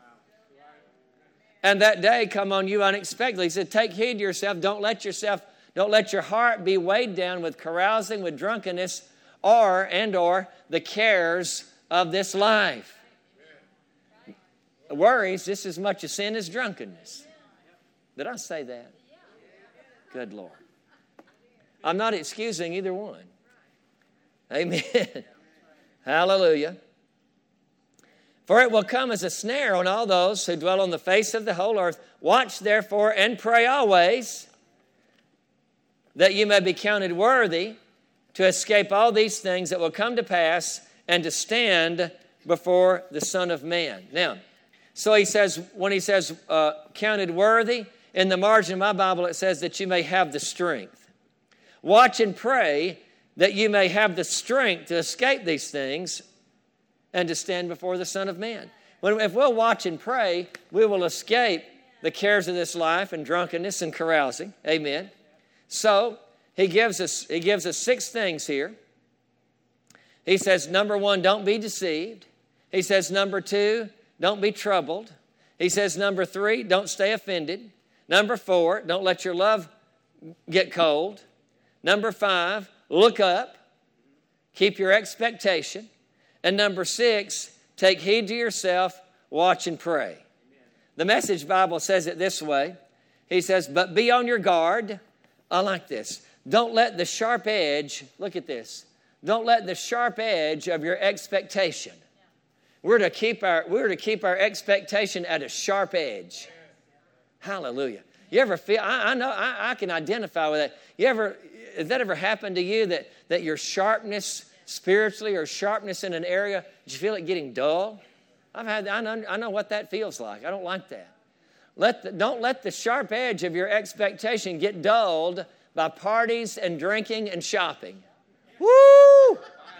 And that day come on you unexpectedly. He said, take heed to yourself. Don't let your heart be weighed down with carousing, with drunkenness, or the cares of this life. Worries just as much a sin as drunkenness. Did I say that? Good Lord. I'm not excusing either one. Amen. Hallelujah. For it will come as a snare on all those who dwell on the face of the whole earth. Watch therefore and pray always, that you may be counted worthy to escape all these things that will come to pass and to stand before the Son of Man. Now, so he says, when he says counted worthy, in the margin of my Bible it says that you may have the strength. Watch and pray that you may have the strength to escape these things and to stand before the Son of Man. If we'll watch and pray, we will escape the cares of this life and drunkenness and carousing. Amen. So he gives us 6 things here. He says, number 1, don't be deceived. He says, number 2, don't be troubled. He says, number 3, don't stay offended. Number 4, don't let your love get cold. Number 5, look up. Keep your expectation. And number 6, take heed to yourself, watch and pray. The Message Bible says it this way. He says, but be on your guard. I like this. Don't let the sharp edge, look at this. Don't let the sharp edge of your expectation. We're to keep our expectation at a sharp edge. Hallelujah. You ever feel, I know, I can identify with that. Has that ever happened to you that your sharpness spiritually or sharpness in an area, did you feel it getting dull? I know what that feels like. I don't like that. Don't let the sharp edge of your expectation get dulled by parties and drinking and shopping. Woo!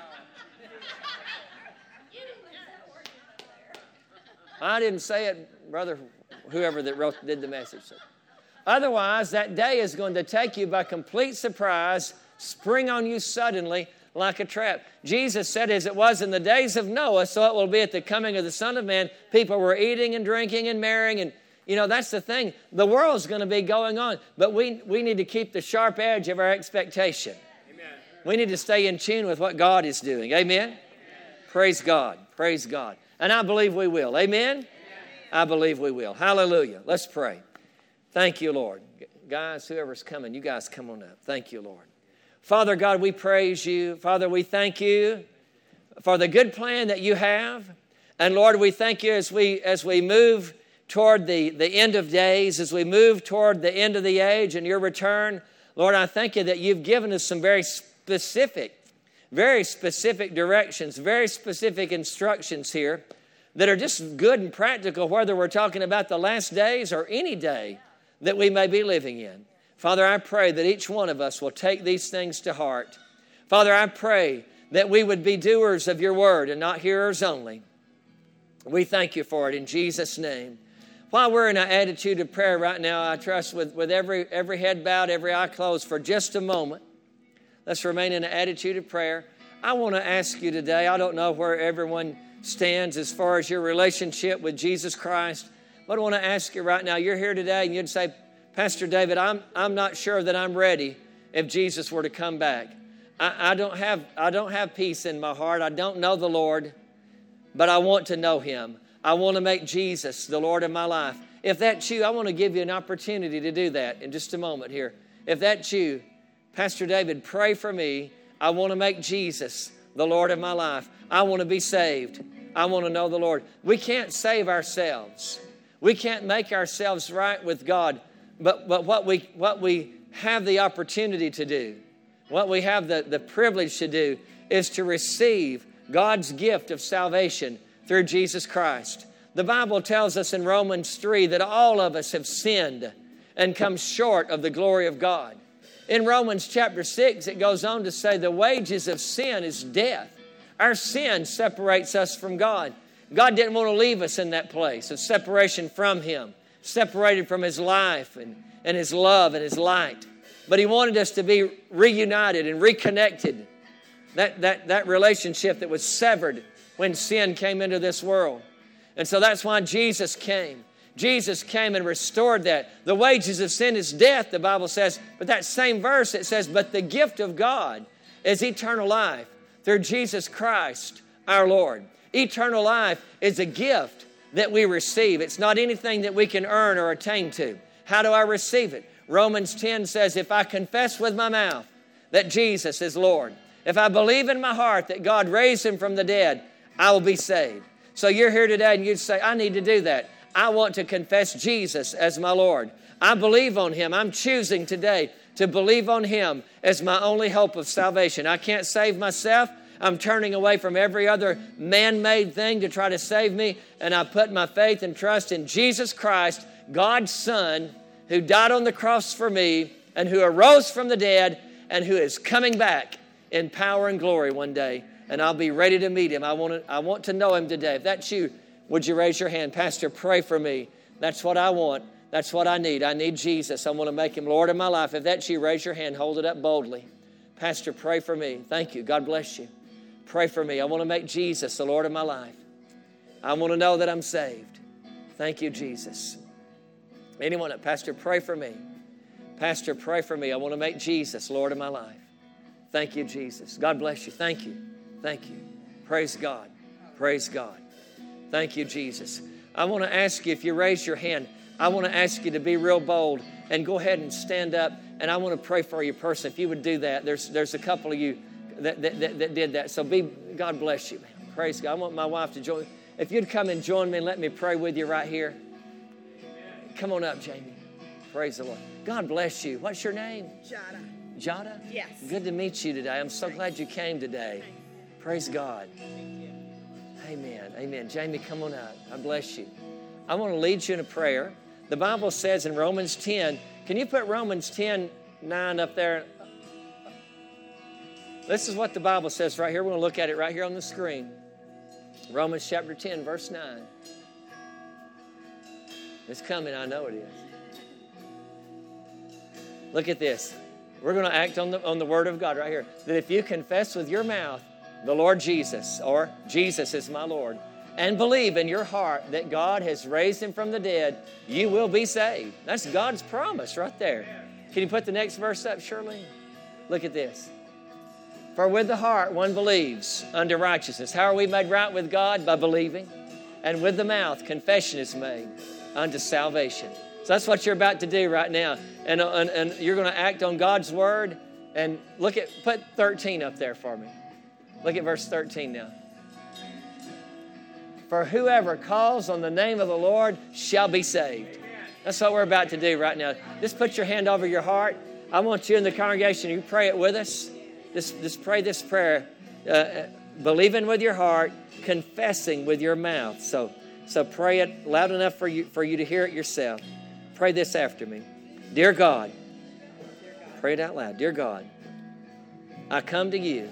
I didn't say it, brother, whoever that did the message. Otherwise, that day is going to take you by complete surprise, spring on you suddenly like a trap. Jesus said, as it was in the days of Noah, so it will be at the coming of the Son of Man. People were eating and drinking and marrying, and that's the thing. The world's going to be going on, but we need to keep the sharp edge of our expectation. Amen. We need to stay in tune with what God is doing. Amen? Amen. Praise God. Praise God. And I believe we will. Amen? Amen? I believe we will. Hallelujah. Let's pray. Thank you, Lord. Guys, whoever's coming, you guys come on up. Thank you, Lord. Father God, we praise you. Father, we thank you for the good plan that you have. And Lord, we thank you as we move toward the end of days, as we move toward the end of the age and your return. Lord, I thank you that you've given us some very specific directions, very specific instructions here that are just good and practical, whether we're talking about the last days or any day that we may be living in. Father, I pray that each one of us will take these things to heart. Father, I pray that we would be doers of your word and not hearers only. We thank you for it in Jesus' name. While we're in an attitude of prayer right now, I trust with every head bowed, every eye closed for just a moment, let's remain in an attitude of prayer. I want to ask you today, I don't know where everyone stands as far as your relationship with Jesus Christ, but I want to ask you right now, you're here today and you'd say, Pastor David, I'm not sure that I'm ready if Jesus were to come back. I don't have peace in my heart. I don't know the Lord, but I want to know him. I want to make Jesus the Lord of my life. If that's you, I want to give you an opportunity to do that in just a moment here. If that's you, Pastor David, pray for me. I want to make Jesus the Lord of my life. I want to be saved. I want to know the Lord. We can't save ourselves. We can't make ourselves right with God. But what we have the opportunity to do, what we have the privilege to do, is to receive God's gift of salvation through Jesus Christ. The Bible tells us in Romans 3 that all of us have sinned and come short of the glory of God. In Romans chapter 6, it goes on to say the wages of sin is death. Our sin separates us from God. God didn't want to leave us in that place of separation from Him, separated from His life and His love and His light. But He wanted us to be reunited and reconnected. That relationship that was severed when sin came into this world. And so that's why Jesus came. Jesus came and restored that. The wages of sin is death, the Bible says. But that same verse, it says, but the gift of God is eternal life through Jesus Christ our Lord. Eternal life is a gift that we receive. It's not anything that we can earn or attain to. How do I receive it? Romans 10 says, if I confess with my mouth that Jesus is Lord, if I believe in my heart that God raised Him from the dead, I will be saved. So you're here today and you'd say, I need to do that. I want to confess Jesus as my Lord. I believe on Him. I'm choosing today to believe on Him as my only hope of salvation. I can't save myself. I'm turning away from every other man-made thing to try to save me, and I put my faith and trust in Jesus Christ, God's Son, who died on the cross for me and who arose from the dead and who is coming back in power and glory one day, and I'll be ready to meet Him. I want to know Him today. If that's you, would you raise your hand? Pastor, pray for me. That's what I want. That's what I need. I need Jesus. I want to make Him Lord of my life. If that's you, raise your hand. Hold it up boldly. Pastor, pray for me. Thank you. God bless you. Pray for me. I want to make Jesus the Lord of my life. I want to know that I'm saved. Thank you, Jesus. Anyone, Pastor, pray for me. Pastor, pray for me. I want to make Jesus Lord of my life. Thank you, Jesus. God bless you. Thank you. Thank you. Praise God. Praise God. Thank you, Jesus. I want to ask you, if you raise your hand, I want to ask you to be real bold and go ahead and stand up, and I want to pray for you personally. If you would do that, there's a couple of you that did that. So God bless you. Praise God. I want my wife to join. If you'd come and join me and let me pray with you right here. Come on up, Jamie. Praise the Lord. God bless you. What's your name? Jada. Jada? Yes. Good to meet you today. I'm so glad you came today. Praise God. Amen. Amen. Jamie, come on out. God bless you. I want to lead you in a prayer. The Bible says in Romans 10, can you put Romans 10:9 up there? This is what the Bible says right here. We're going to look at it right here on the screen. Romans chapter 10, verse 9. It's coming, I know it is. Look at this. We're going to act on the Word of God right here. That if you confess with your mouth the Lord Jesus, or Jesus is my Lord, and believe in your heart that God has raised Him from the dead, you will be saved. That's God's promise right there. Can you put the next verse up, Shirley? Look at this. For with the heart one believes unto righteousness. How are we made right with God? By believing. And with the mouth confession is made unto salvation. So that's what you're about to do right now. And you're going to act on God's word. And put 13 up there for me. Look at verse 13 now. For whoever calls on the name of the Lord shall be saved. That's what we're about to do right now. Just put your hand over your heart. I want you in the congregation, you pray it with us. Just pray this prayer. Believing with your heart, confessing with your mouth. So pray it loud enough for you to hear it yourself. Pray this after me. Dear God, pray it out loud. Dear God, I come to you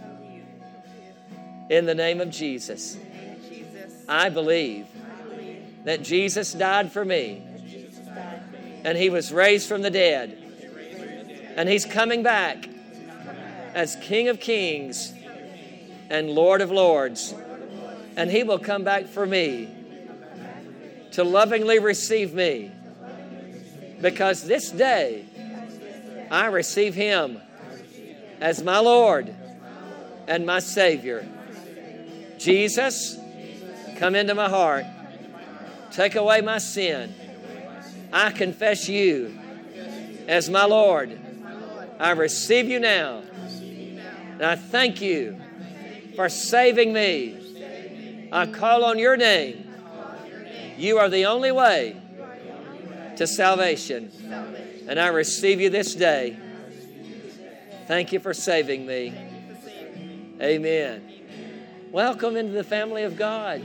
in the name of Jesus. I believe that Jesus died for me and He was raised from the dead and He's coming back as King of Kings and Lord of Lords, and He will come back for me to lovingly receive me, because this day I receive Him as my Lord and my Savior. Jesus, come into my heart. Take away my sin. I confess you as my Lord. I receive you now. And I thank you for saving me. I call on your name. You are the only way to salvation. And I receive you this day. Thank you for saving me. Amen. Welcome into the family of God.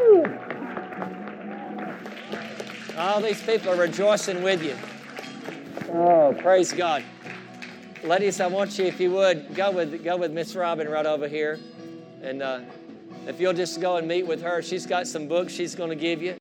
All these people are rejoicing with you. Oh, praise God. Ladies, I want you, if you would, go with Miss Robin right over here. And if you'll just go and meet with her, she's got some books she's going to give you.